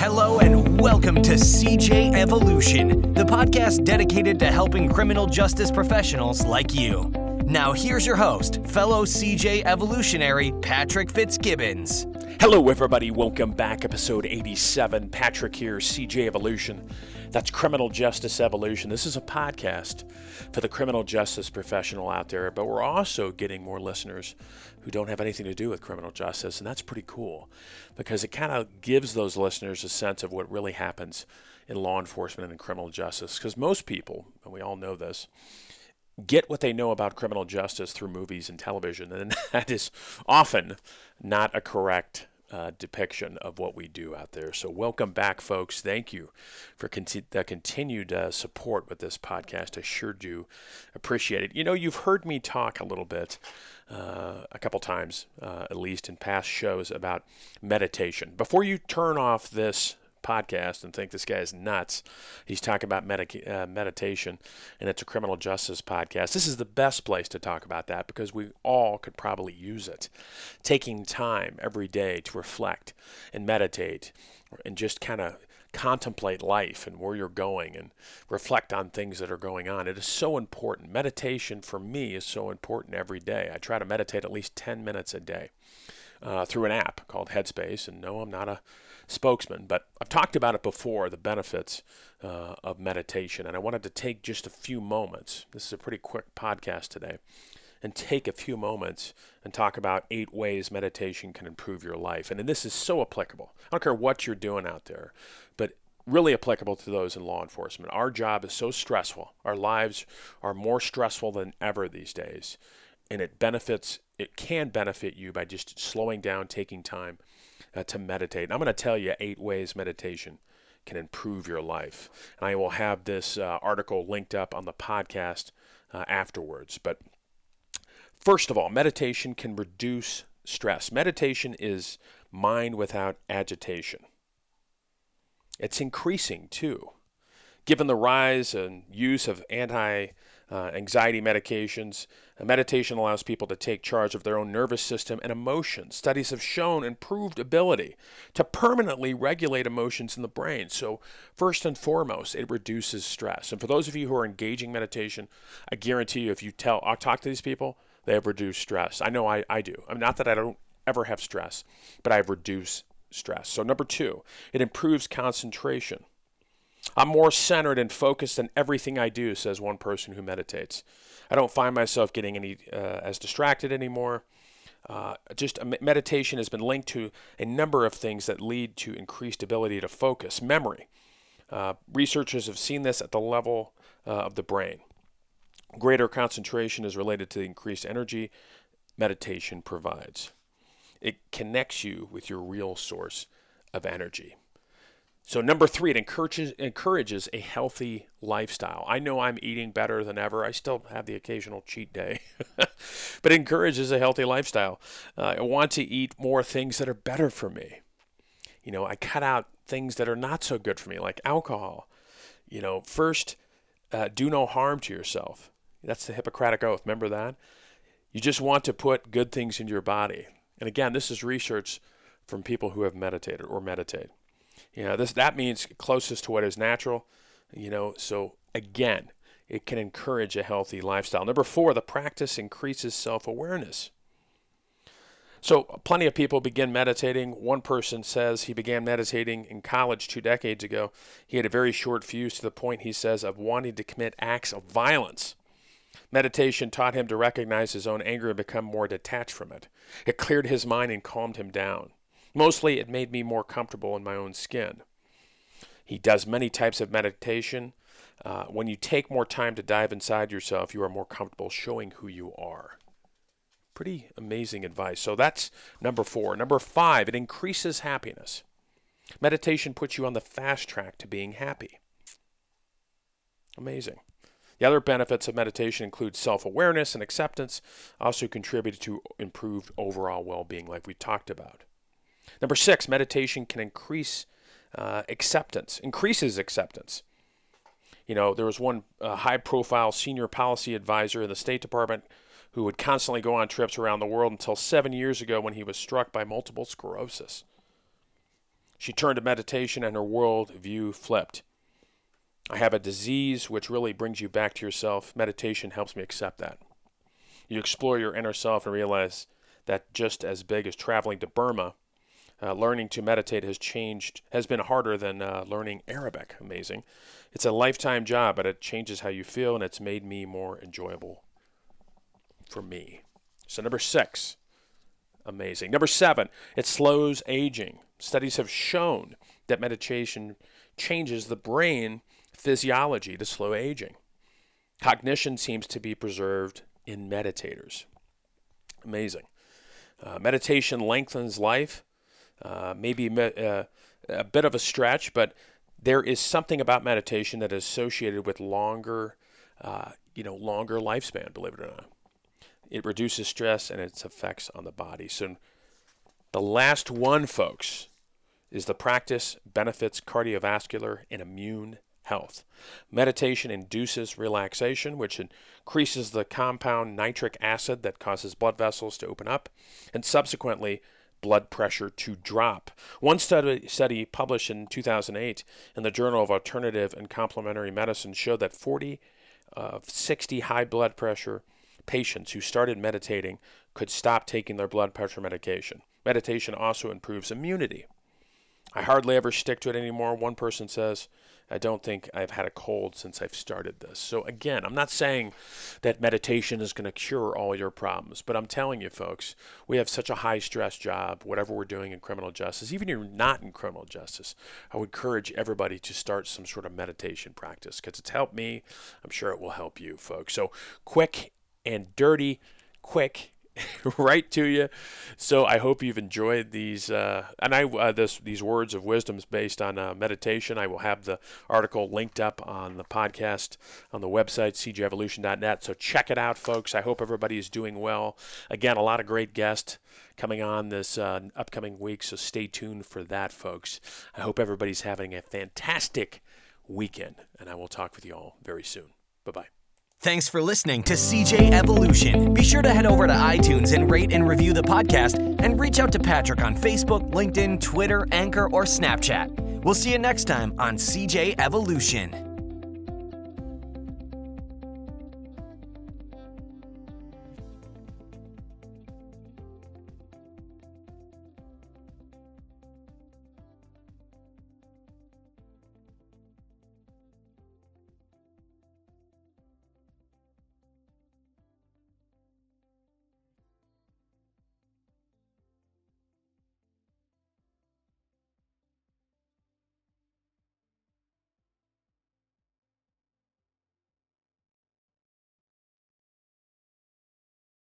Hello and welcome to CJ Evolution, the podcast dedicated to helping criminal justice professionals like you. Now here's your host, fellow CJ Evolutionary, Patrick Fitzgibbons. Hello everybody, welcome back, episode 87. Patrick here, CJ Evolution. That's Criminal Justice Evolution. This is a podcast for the criminal justice professional out there, but we're also getting more listeners who don't have anything to do with criminal justice, and that's pretty cool because it kind of gives those listeners a sense of what really happens in law enforcement and in criminal justice. Because most people, and we all know this, get what they know about criminal justice through movies and television, and that is often not a correct depiction of what we do out there. So welcome back, folks. Thank you for the continued support with this podcast. I sure do appreciate it. You know, you've heard me talk a little bit, a couple times, at least in past shows, about meditation. Before you turn off this podcast and think this guy is nuts, he's talking about meditation, and it's a criminal justice podcast. This is the best place to talk about that because we all could probably use it. Taking time every day to reflect and meditate and just kind of contemplate life and where you're going and reflect on things that are going on. It is so important. Meditation for me is so important every day. I try to meditate at least 10 minutes a day through an app called Headspace. And no, I'm not a spokesman, but I've talked about it before, the benefits of meditation. And I wanted to take just a few moments. This is a pretty quick podcast today. And take a few moments and talk about 8 ways meditation can improve your life. And this is so applicable. I don't care what you're doing out there, but really applicable to those in law enforcement. Our job is so stressful. Our lives are more stressful than ever these days. And it can benefit you by just slowing down, taking time to meditate. And I'm going to tell you 8 ways meditation can improve your life. And I will have this article linked up on the podcast afterwards. But first of all, meditation can reduce stress. Meditation is mind without agitation. It's increasing too. Given the rise and use of anti-anxiety medications, meditation allows people to take charge of their own nervous system and emotions. Studies have shown improved ability to permanently regulate emotions in the brain. So first and foremost, it reduces stress. And for those of you who are engaging meditation, I guarantee you if you talk to these people, they have reduced stress. I know I do. I mean, not that I don't ever have stress, but I've reduced stress. So number 2, it improves concentration. I'm more centered and focused in everything I do, says one person who meditates. I don't find myself getting as distracted anymore. Meditation has been linked to a number of things that lead to increased ability to focus, memory. Researchers have seen this at the level of the brain. Greater concentration is related to the increased energy meditation provides. It connects you with your real source of energy. So number 3, it encourages a healthy lifestyle. I know I'm eating better than ever. I still have the occasional cheat day, but it encourages a healthy lifestyle. I want to eat more things that are better for me. You know, I cut out things that are not so good for me, like alcohol. You know, first, do no harm to yourself. That's the Hippocratic Oath. Remember that? You just want to put good things into your body. And again, this is research from people who have meditated or meditate. You know, that means closest to what is natural, you know, so again, it can encourage a healthy lifestyle. Number 4, the practice increases self-awareness. So plenty of people begin meditating. One person says he began meditating in college 2 decades ago. He had a very short fuse to the point, he says, of wanting to commit acts of violence. Meditation taught him to recognize his own anger and become more detached from it. It cleared his mind and calmed him down. Mostly, it made me more comfortable in my own skin. He does many types of meditation. When you take more time to dive inside yourself, you are more comfortable showing who you are. Pretty amazing advice. So that's number 4. Number 5, it increases happiness. Meditation puts you on the fast track to being happy. Amazing. The other benefits of meditation include self-awareness and acceptance, also contribute to improved overall well-being like we talked about. Number 6, meditation can increases acceptance. You know, there was one high-profile senior policy advisor in the State Department who would constantly go on trips around the world until 7 years ago when he was struck by multiple sclerosis. She turned to meditation and her world view flipped. I have a disease which really brings you back to yourself. Meditation helps me accept that. You explore your inner self and realize that just as big as traveling to Burma, learning to meditate has been harder than learning Arabic. Amazing. It's a lifetime job, but it changes how you feel, and it's made me more enjoyable for me. So number 6, amazing. Number 7, it slows aging. Studies have shown that meditation changes the brain physiology to slow aging. Cognition seems to be preserved in meditators. Amazing. Meditation lengthens life. Maybe a bit of a stretch, but there is something about meditation that is associated with longer lifespan, believe it or not. It reduces stress and its effects on the body. So the last one, folks, is the practice benefits cardiovascular and immune health. Meditation induces relaxation, which increases the compound nitric acid that causes blood vessels to open up, and subsequently blood pressure to drop. One study published in 2008 in the Journal of Alternative and Complementary Medicine showed that 40 of 60 high blood pressure patients who started meditating could stop taking their blood pressure medication. Meditation also improves immunity. I hardly ever stick to it anymore. One person says, I don't think I've had a cold since I've started this. So again, I'm not saying that meditation is going to cure all your problems, but I'm telling you, folks, we have such a high stress job, whatever we're doing in criminal justice. Even if you're not in criminal justice, I would encourage everybody to start some sort of meditation practice because it's helped me. I'm sure it will help you, folks. So quick and dirty, quick, right to you. So I hope you've enjoyed these these words of wisdom based on meditation. I will have the article linked up on the podcast on the website cjevolution.net. So check it out, folks. I hope everybody is doing well. Again, a lot of great guests coming on this upcoming week. So stay tuned for that, folks. I hope everybody's having a fantastic weekend, and I will talk with you all very soon. Bye-bye. Thanks for listening to CJ Evolution. Be sure to head over to iTunes and rate and review the podcast, and reach out to Patrick on Facebook, LinkedIn, Twitter, Anchor, or Snapchat. We'll see you next time on CJ Evolution.